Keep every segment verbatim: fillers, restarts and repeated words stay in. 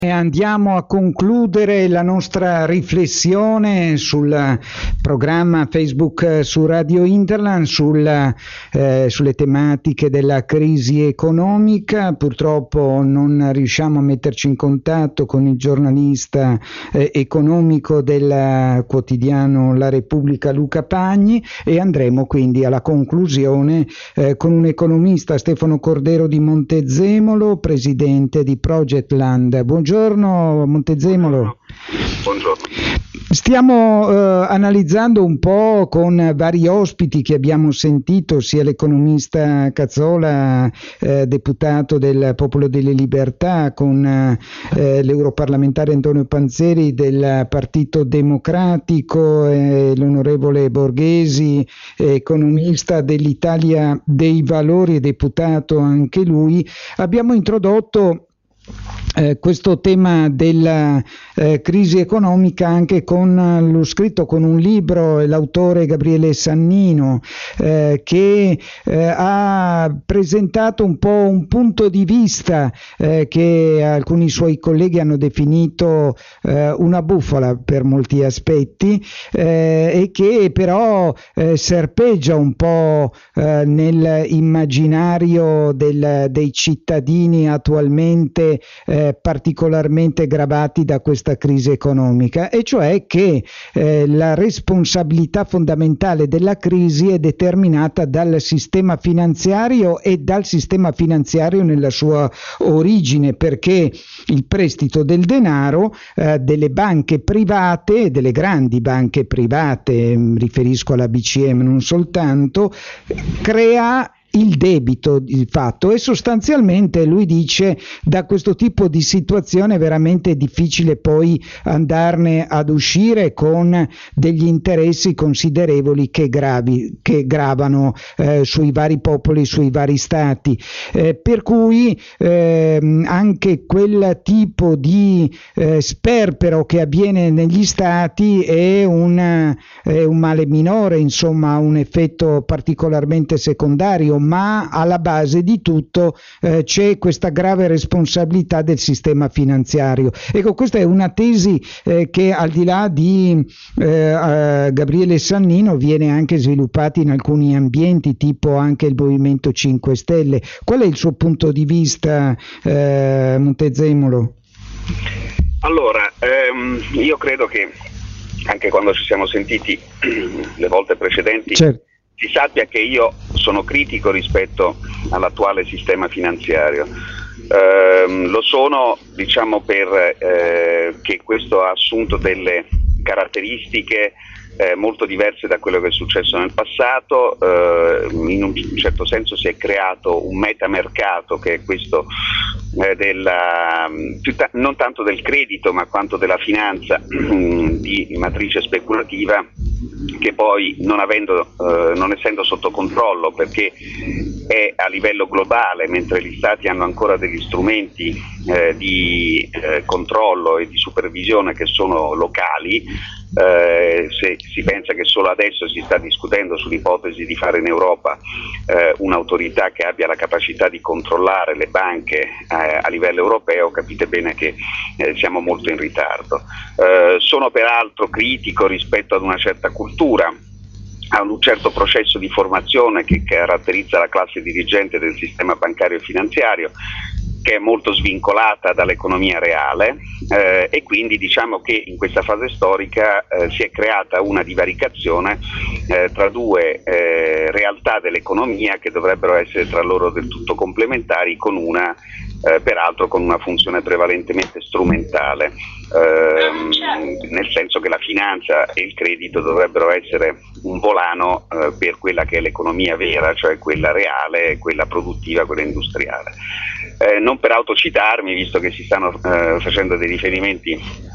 E andiamo a concludere la nostra riflessione sul programma Facebook su Radio Interland sul, eh, sulle tematiche della crisi economica. Purtroppo non riusciamo a metterci in contatto con il giornalista eh, economico del quotidiano La Repubblica Luca Pagni, e andremo quindi alla conclusione eh, con un economista, Stefano Cordero di Montezemolo, presidente di Project Land. Buongiorno. Buongiorno Montezemolo. Buongiorno. Stiamo eh, analizzando un po' con vari ospiti che abbiamo sentito, sia l'economista Cazzola, eh, deputato del Popolo delle Libertà, con eh, l'europarlamentare Antonio Panzeri del Partito Democratico, eh, l'onorevole Borghesi, eh, economista dell'Italia dei Valori e deputato anche lui. Abbiamo introdotto Eh, questo tema della eh, crisi economica anche con eh, lo scritto con un libro, l'autore Gabriele Sannino, eh, che eh, ha presentato un po' un punto di vista eh, che alcuni suoi colleghi hanno definito eh, una bufala per molti aspetti, eh, e che però eh, serpeggia un po' eh, nell'immaginario del, dei cittadini attualmente Eh, particolarmente gravati da questa crisi economica, e cioè che eh, la responsabilità fondamentale della crisi è determinata dal sistema finanziario e dal sistema finanziario nella sua origine, perché il prestito del denaro eh, delle banche private, delle grandi banche private, mi riferisco alla B C E ma non soltanto, crea il debito di fatto, e sostanzialmente lui dice da questo tipo di situazione è veramente difficile poi andarne ad uscire con degli interessi considerevoli che, gravi, che gravano eh, sui vari popoli, sui vari stati, eh, per cui eh, anche quel tipo di eh, sperpero che avviene negli stati è un, è un male minore, insomma un effetto particolarmente secondario, ma alla base di tutto eh, c'è questa grave responsabilità del sistema finanziario. Ecco, questa è una tesi eh, che al di là di eh, Gabriele Sannino viene anche sviluppata in alcuni ambienti, tipo anche il Movimento cinque Stelle. Qual è il suo punto di vista, eh, Montezemolo? Allora, ehm, io credo che anche quando ci siamo sentiti le volte precedenti, certo, si sappia che io sono critico rispetto all'attuale sistema finanziario. Eh, lo sono, diciamo, per eh, che questo ha assunto delle caratteristiche eh, molto diverse da quello che è successo nel passato. Eh, in un certo senso si è creato un metamercato, che è questo eh, della, più ta- non tanto del credito ma quanto della finanza di matrice speculativa, che poi non, avendo, eh, non essendo sotto controllo, perché è a livello globale, mentre gli stati hanno ancora degli strumenti eh, di eh, controllo e di supervisione che sono locali. Eh, se si pensa che solo adesso si sta discutendo sull'ipotesi di fare in Europa eh, un'autorità che abbia la capacità di controllare le banche eh, a livello europeo, capite bene che eh, siamo molto in ritardo. Eh, sono peraltro critico rispetto ad una certa cultura, a un certo processo di formazione che caratterizza la classe dirigente del sistema bancario e finanziario, che è molto svincolata dall'economia reale, eh, e quindi diciamo che in questa fase storica eh, si è creata una divaricazione eh, tra due eh, realtà dell'economia che dovrebbero essere tra loro del tutto complementari, con una eh, peraltro con una funzione prevalentemente strumentale, ehm, nel senso che la finanza e il credito dovrebbero essere un volano eh, per quella che è l'economia vera, cioè quella reale, quella produttiva, quella industriale. Eh, non per autocitarmi, visto che si stanno eh, facendo dei riferimenti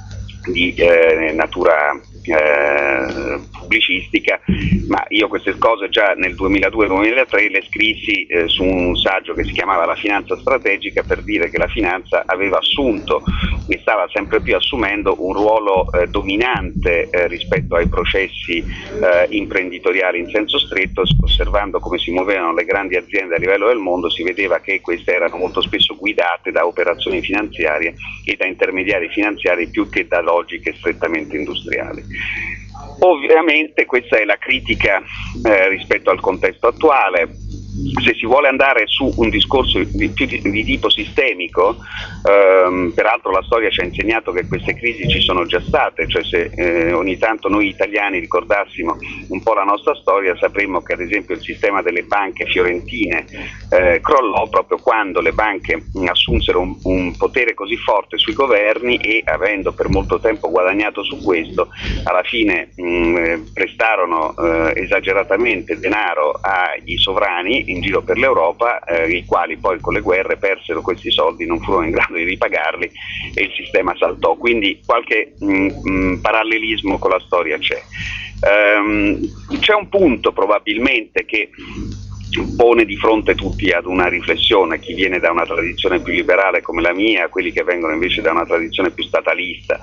di eh, natura eh, pubblicistica, ma io queste cose già nel duemiladue duemilatré le scrissi eh, su un saggio che si chiamava La finanza strategica, per dire che la finanza aveva assunto e stava sempre più assumendo un ruolo eh, dominante eh, rispetto ai processi eh, imprenditoriali in senso stretto. Osservando come si muovevano le grandi aziende a livello del mondo, si vedeva che queste erano molto spesso guidate da operazioni finanziarie e da intermediari finanziari più che da logiche strettamente industriali. Ovviamente questa è la critica eh, rispetto al contesto attuale. Se si vuole andare su un discorso di, più di, di tipo sistemico, ehm, peraltro la storia ci ha insegnato che queste crisi ci sono già state, cioè se eh, ogni tanto noi italiani ricordassimo un po' la nostra storia, sapremmo che ad esempio il sistema delle banche fiorentine eh, crollò proprio quando le banche mh, assunsero un, un potere così forte sui governi e, avendo per molto tempo guadagnato su questo, alla fine mh, prestarono eh, esageratamente denaro ai sovrani in giro per l'Europa, eh, i quali poi con le guerre persero questi soldi, non furono in grado di ripagarli e il sistema saltò. Quindi qualche mh, mh, parallelismo con la storia c'è. Um, c'è un punto probabilmente che pone di fronte tutti ad una riflessione, chi viene da una tradizione più liberale come la mia, quelli che vengono invece da una tradizione più statalista,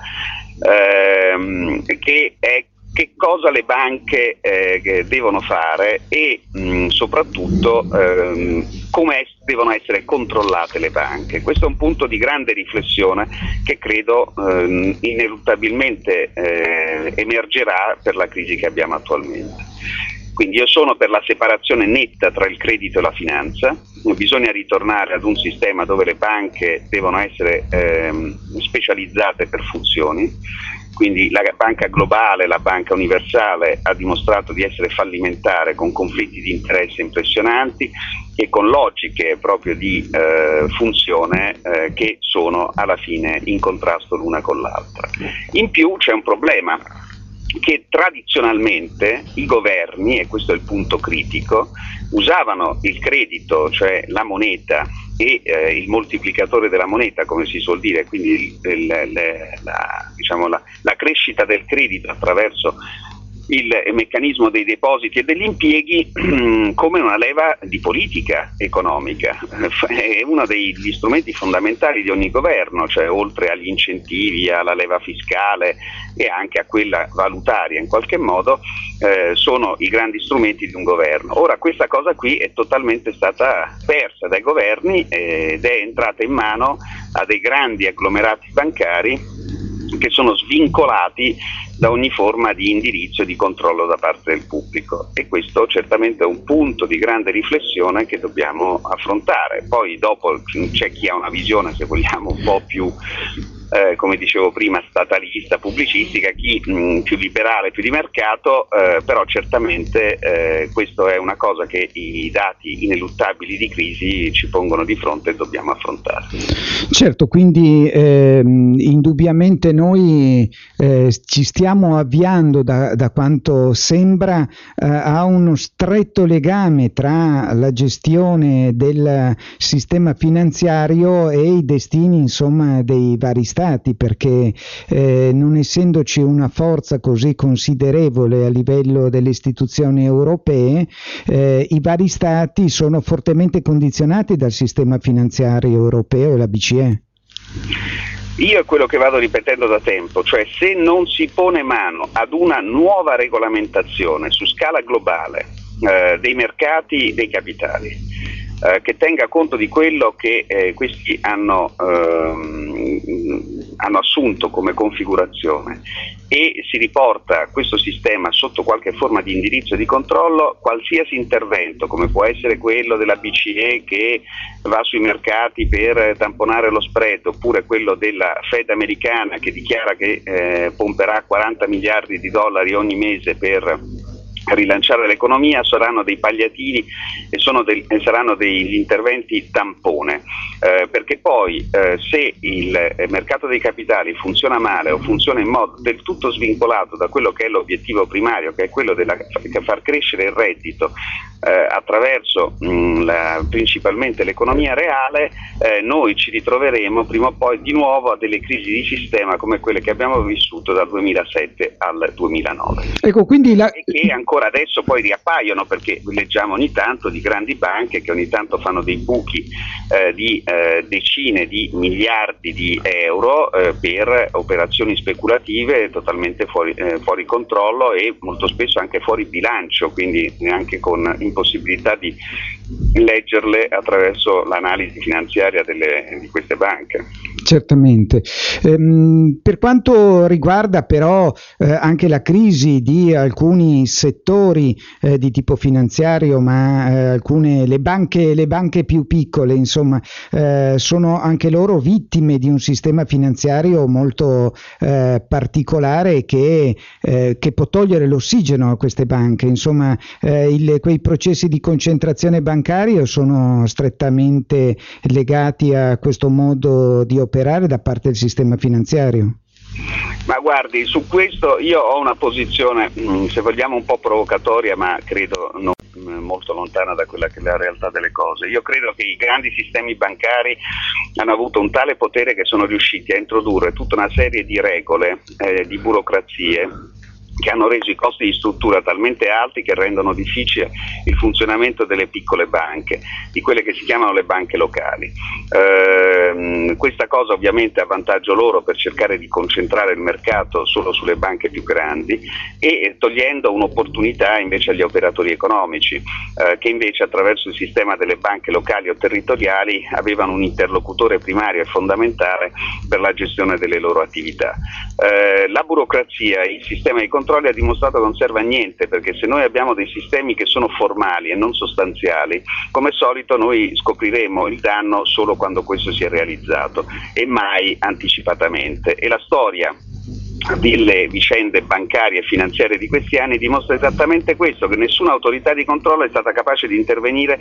ehm, che è che cosa le banche eh, devono fare e mh, soprattutto ehm, come es- devono essere controllate le banche. Questo è un punto di grande riflessione che credo ehm, ineluttabilmente eh, emergerà per la crisi che abbiamo attualmente. Quindi io sono per la separazione netta tra il credito e la finanza. Bisogna ritornare ad un sistema dove le banche devono essere ehm, specializzate per funzioni. Quindi la banca globale, la banca universale ha dimostrato di essere fallimentare, con conflitti di interesse impressionanti e con logiche proprio di eh, funzione eh, che sono alla fine in contrasto l'una con l'altra. In più c'è un problema, che tradizionalmente i governi, e questo è il punto critico, usavano il credito, cioè la moneta, e eh, il moltiplicatore della moneta, come si suol dire, quindi il, il, le, la, diciamo la, la crescita del credito attraverso il meccanismo dei depositi e degli impieghi come una leva di politica economica. È uno degli strumenti fondamentali di ogni governo, cioè oltre agli incentivi, alla leva fiscale e anche a quella valutaria in qualche modo, eh, sono i grandi strumenti di un governo. Ora questa cosa qui è totalmente stata persa dai governi ed è entrata in mano a dei grandi agglomerati bancari che sono svincolati da ogni forma di indirizzo e di controllo da parte del pubblico, e questo certamente è un punto di grande riflessione che dobbiamo affrontare. Poi dopo c'è chi ha una visione, se vogliamo, un po' più eh, come dicevo prima, statalista, pubblicistica, chi mh, più liberale, più di mercato, eh, però certamente eh, questo è una cosa che i dati ineluttabili di crisi ci pongono di fronte e dobbiamo affrontare. Certo, quindi eh, indubbiamente noi eh, ci stiamo avviando, da, da quanto sembra, eh, a uno stretto legame tra la gestione del sistema finanziario e i destini, insomma, dei vari stati, perché eh, non essendoci una forza così considerevole a livello delle istituzioni europee, eh, i vari stati sono fortemente condizionati dal sistema finanziario europeo e la B C E. Io è quello che vado ripetendo da tempo, cioè se non si pone mano ad una nuova regolamentazione su scala globale eh, dei mercati dei capitali, eh, che tenga conto di quello che eh, questi hanno, ehm, hanno assunto come configurazione, e si riporta questo sistema sotto qualche forma di indirizzo e di controllo, qualsiasi intervento, come può essere quello della B C E che va sui mercati per tamponare lo spread, oppure quello della Fed americana che dichiara che eh, pomperà quaranta miliardi di dollari ogni mese per rilanciare l'economia, saranno dei palliativi e, sono del, e saranno degli interventi tampone, eh, perché poi eh, se il mercato dei capitali funziona male o funziona in modo del tutto svincolato da quello che è l'obiettivo primario, che è quello della far crescere il reddito eh, attraverso mh, la, principalmente l'economia reale, eh, noi ci ritroveremo prima o poi di nuovo a delle crisi di sistema come quelle che abbiamo vissuto dal duemilasette al duemilanove. Ecco, quindi la... e che ancora adesso poi riappaiono, perché leggiamo ogni tanto di grandi banche che ogni tanto fanno dei buchi eh, di eh, decine di miliardi di euro eh, per operazioni speculative totalmente fuori, eh, fuori controllo e molto spesso anche fuori bilancio, quindi anche con impossibilità di leggerle attraverso l'analisi finanziaria delle, di queste banche. Certamente. Ehm, per quanto riguarda però eh, anche la crisi di alcuni settori eh, di tipo finanziario, ma eh, alcune le banche, le banche più piccole, insomma, eh, sono anche loro vittime di un sistema finanziario molto eh, particolare che, eh, che può togliere l'ossigeno a queste banche. Insomma, eh, il, quei processi di concentrazione bancaria sono strettamente legati a questo modo di operare da parte del sistema finanziario. Ma guardi, su questo io ho una posizione, se vogliamo, un po' provocatoria, ma credo non molto lontana da quella che è la realtà delle cose. Io credo che i grandi sistemi bancari hanno avuto un tale potere che sono riusciti a introdurre tutta una serie di regole, eh, di burocrazie, che hanno reso i costi di struttura talmente alti che rendono difficile il funzionamento delle piccole banche, di quelle che si chiamano le banche locali. Eh, questa cosa ovviamente ha vantaggio loro per cercare di concentrare il mercato solo sulle banche più grandi e togliendo un'opportunità invece agli operatori economici, eh, che invece attraverso il sistema delle banche locali o territoriali avevano un interlocutore primario e fondamentale per la gestione delle loro attività. Eh, la burocrazia, il sistema di controlli ha dimostrato che non serve a niente, perché se noi abbiamo dei sistemi che sono formali e non sostanziali, come solito noi scopriremo il danno solo quando questo si è realizzato e mai anticipatamente. E la storia delle vicende bancarie e finanziarie di questi anni dimostra esattamente questo, che nessuna autorità di controllo è stata capace di intervenire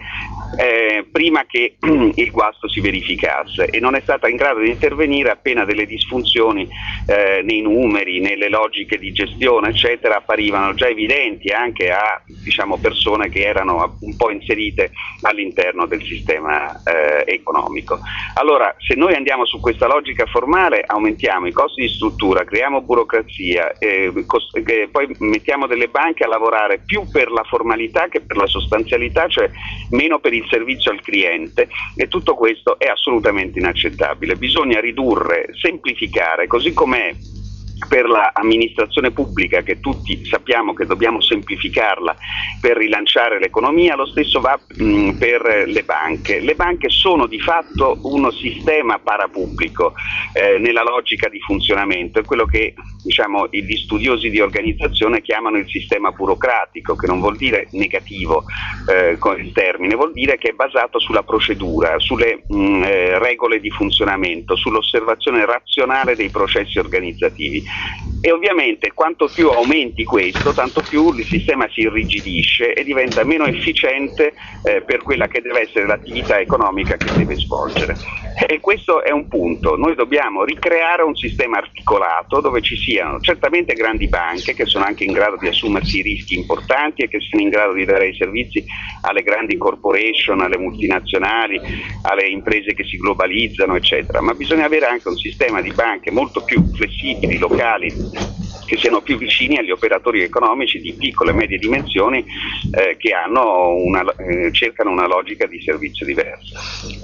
eh, prima che il guasto si verificasse e non è stata in grado di intervenire appena delle disfunzioni eh, nei numeri, nelle logiche di gestione eccetera apparivano già evidenti anche a, diciamo, persone che erano un po' inserite all'interno del sistema eh, economico. Allora, se noi andiamo su questa logica formale, aumentiamo i costi di struttura, creiamo burocrazia, eh, cost- eh, poi mettiamo delle banche a lavorare più per la formalità che per la sostanzialità, cioè meno per il servizio al cliente, e tutto questo è assolutamente inaccettabile. Bisogna ridurre, semplificare, così com'è per l'amministrazione pubblica, che tutti sappiamo che dobbiamo semplificarla per rilanciare l'economia, lo stesso va mh, per le banche. Le banche sono di fatto uno sistema parapubblico eh, nella logica di funzionamento, è quello che, diciamo, gli studiosi di organizzazione chiamano il sistema burocratico, che non vuol dire negativo eh, con il termine, vuol dire che è basato sulla procedura, sulle mh, eh, regole di funzionamento, sull'osservazione razionale dei processi organizzativi. E ovviamente quanto più aumenti questo, tanto più il sistema si irrigidisce e diventa meno efficiente eh, per quella che deve essere l'attività economica che deve svolgere. E questo è un punto. Noi dobbiamo ricreare un sistema articolato dove ci siano certamente grandi banche che sono anche in grado di assumersi rischi importanti e che siano in grado di dare i servizi alle grandi corporation, alle multinazionali, alle imprese che si globalizzano eccetera, ma bisogna avere anche un sistema di banche molto più flessibili, locali, che siano più vicini agli operatori economici di piccole e medie dimensioni eh, che hanno una, eh, cercano una logica di servizio diversa.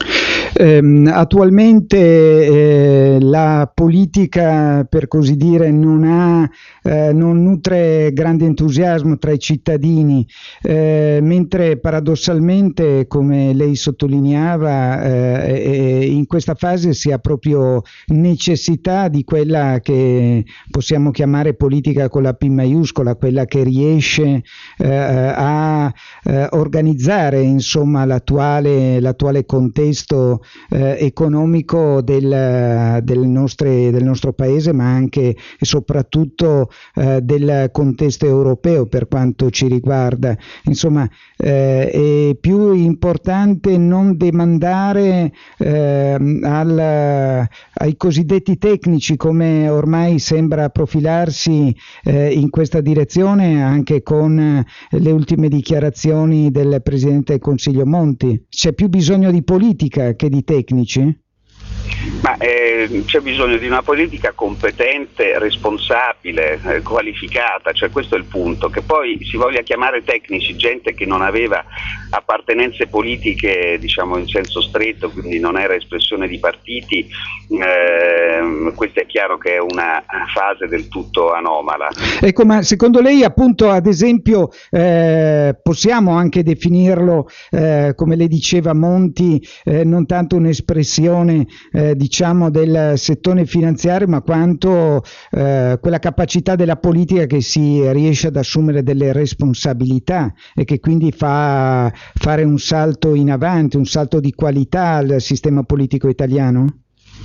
Eh, attualmente eh, la politica, per così dire, non ha eh, non nutre grande entusiasmo tra i cittadini, eh, mentre paradossalmente, come lei sottolineava, eh, in questa fase si ha proprio necessità di quella che possiamo possiamo chiamare politica con la P maiuscola, quella che riesce eh, a eh, organizzare insomma l'attuale, l'attuale contesto eh, economico del, del, nostre, del nostro paese, ma anche e soprattutto eh, del contesto europeo per quanto ci riguarda. Insomma, eh, è più importante non demandare eh, al, ai cosiddetti tecnici, come ormai sembra profilarsi eh, in questa direzione anche con le ultime dichiarazioni del Presidente del Consiglio Monti. C'è più bisogno di politica che di tecnici? Ma eh, c'è bisogno di una politica competente, responsabile, eh, qualificata, cioè questo è il punto. Che poi si voglia chiamare tecnici gente che non aveva appartenenze politiche, diciamo in senso stretto, quindi non era espressione di partiti, eh, questo è chiaro che è una fase del tutto anomala. Ecco, ma secondo lei appunto ad esempio eh, possiamo anche definirlo, eh, come le diceva Monti, eh, non tanto un'espressione eh, diciamo del settore finanziario, ma quanto eh, quella capacità della politica che si riesce ad assumere delle responsabilità e che quindi fa fare un salto in avanti, un salto di qualità al sistema politico italiano?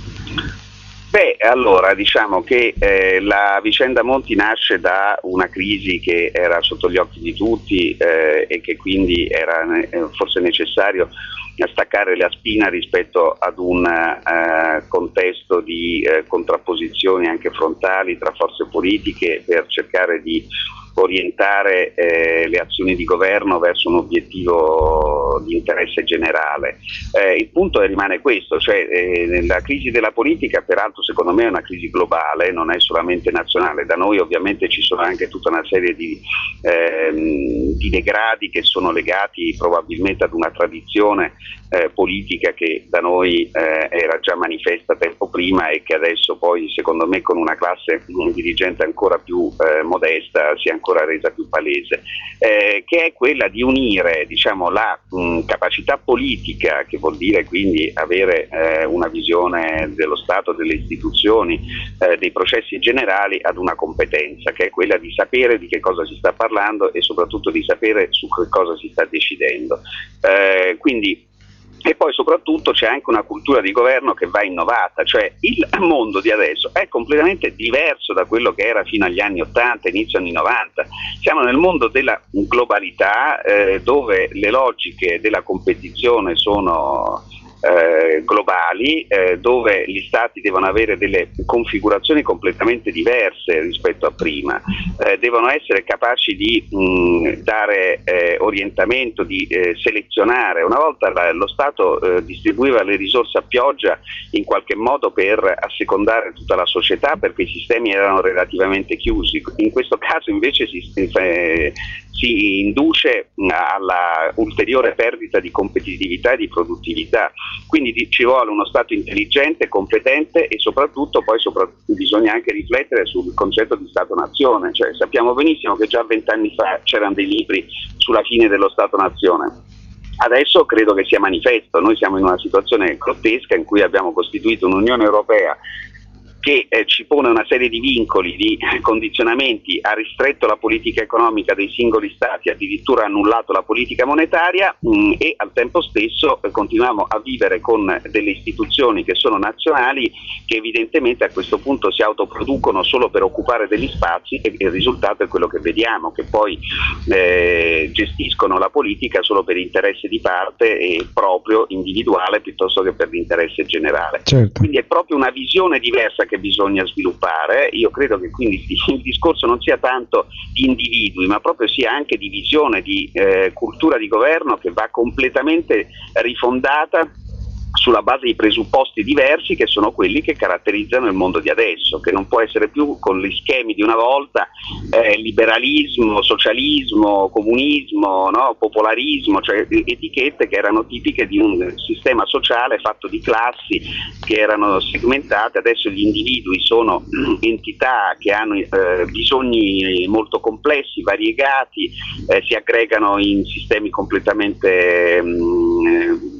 Beh, allora diciamo che eh, la vicenda Monti nasce da una crisi che era sotto gli occhi di tutti eh, e che quindi era eh, forse necessario staccare la spina rispetto ad un eh, contesto di eh, contrapposizioni anche frontali tra forze politiche per cercare di orientare eh, le azioni di governo verso un obiettivo di interesse generale. Eh, il punto è, rimane questo, cioè eh, la crisi della politica peraltro secondo me è una crisi globale, non è solamente nazionale. Da noi ovviamente ci sono anche tutta una serie di, ehm, di degradi che sono legati probabilmente ad una tradizione eh, politica che da noi eh, era già manifesta tempo prima e che adesso poi secondo me con una classe un dirigente ancora più eh, modesta si è ancora resa più palese, eh, che è quella di unire diciamo, la mh, capacità politica, che vuol dire quindi avere eh, una visione dello Stato, delle istituzioni, eh, dei processi generali, ad una competenza, che è quella di sapere di che cosa si sta parlando e soprattutto di sapere su che cosa si sta decidendo. Eh, quindi E poi soprattutto c'è anche una cultura di governo che va innovata, cioè il mondo di adesso è completamente diverso da quello che era fino agli anni ottanta, inizio anni novanta. Siamo nel mondo della globalità eh, dove le logiche della competizione sono eh, globali, eh, dove gli stati devono avere delle configurazioni completamente diverse rispetto a prima, eh, devono essere capaci di mh, dare eh, orientamento, di eh, selezionare. Una volta la, lo Stato eh, distribuiva le risorse a pioggia in qualche modo per assecondare tutta la società perché i sistemi erano relativamente chiusi. In questo caso invece si, eh, si induce alla ulteriore perdita di competitività e di produttività. Quindi di, ci vuole uno Stato intelligente, competente e soprattutto poi soprattutto bisogna anche riflettere sul concetto di Stato-nazione. Cioè, sappiamo benissimo che già vent'anni fa c'erano dei libri sulla fine dello Stato-nazione. Adesso credo che sia manifesto. Noi siamo in una situazione grottesca in cui abbiamo costituito un'Unione Europea che eh, ci pone una serie di vincoli, di condizionamenti, ha ristretto la politica economica dei singoli stati, addirittura ha annullato la politica monetaria mh, e al tempo stesso eh, continuiamo a vivere con delle istituzioni che sono nazionali, che evidentemente a questo punto si autoproducono solo per occupare degli spazi e il risultato è quello che vediamo, che poi eh, gestiscono la politica solo per interesse di parte e proprio individuale piuttosto che per l'interesse generale. Certo. Quindi è proprio una visione diversa che bisogna sviluppare. Io credo che quindi il discorso non sia tanto di individui ma proprio sia anche di visione, di eh, cultura di governo che va completamente rifondata sulla base di presupposti diversi che sono quelli che caratterizzano il mondo di adesso, che non può essere più con gli schemi di una volta, eh, liberalismo, socialismo, comunismo, no? Popolarismo, cioè etichette che erano tipiche di un sistema sociale fatto di classi che erano segmentate. Adesso gli individui sono entità che hanno eh, bisogni molto complessi, variegati, eh, si aggregano in sistemi completamente mh,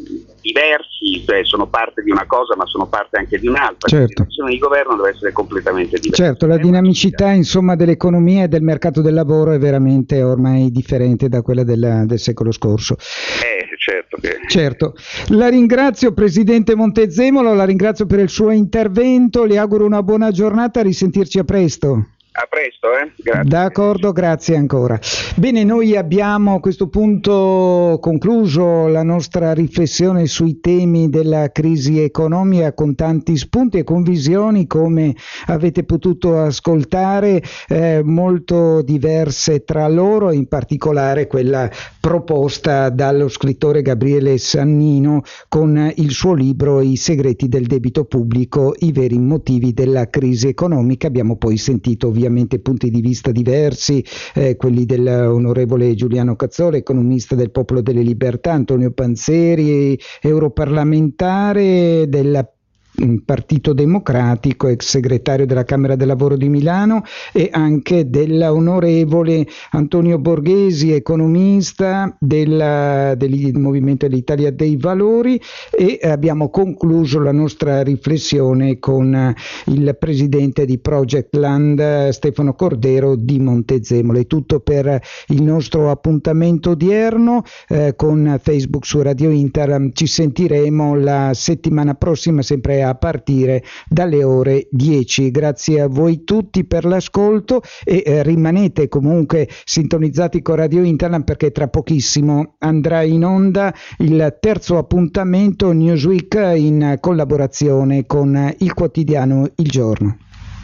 diversi, cioè sono parte di una cosa ma sono parte anche di un'altra. Certo. La situazione di governo deve essere completamente diversa. Certo, la dinamicità insomma dell'economia e del mercato del lavoro è veramente ormai differente da quella del, del secolo scorso. Eh, certo che... Certo. La ringrazio Presidente Montezemolo, la ringrazio per il suo intervento, le auguro una buona giornata, a risentirci a presto. A presto, eh? Grazie. D'accordo, grazie ancora. Bene, noi abbiamo a questo punto concluso la nostra riflessione sui temi della crisi economica con tanti spunti e con visioni, come avete potuto ascoltare, eh, molto diverse tra loro, in particolare quella proposta dallo scrittore Gabriele Sannino con il suo libro I segreti del debito pubblico, i veri motivi della crisi economica. Abbiamo poi sentito ovviamente ovviamente punti di vista diversi, eh, quelli dell'onorevole Giuliano Cazzola, economista del Popolo delle Libertà, Antonio Panzeri, europarlamentare del Partito Democratico, ex segretario della Camera del Lavoro di Milano, e anche dell'onorevole Antonio Borghesi, economista del, del Movimento dell'Italia dei Valori, e abbiamo concluso la nostra riflessione con il presidente di Project Land, Stefano Cordero di Montezemolo. È tutto per il nostro appuntamento odierno eh, con Facebook su Radio Inter. Ci sentiremo la settimana prossima, sempre a partire dalle ore dieci. Grazie a voi tutti per l'ascolto e eh, rimanete comunque sintonizzati con Radio Interland, perché tra pochissimo andrà in onda il terzo appuntamento Newsweek in collaborazione con il quotidiano Il Giorno.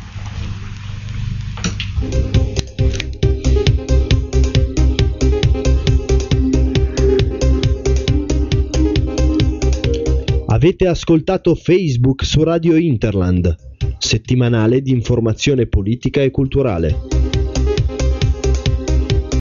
Avete ascoltato Facebook su Radio Interland, settimanale di informazione politica e culturale.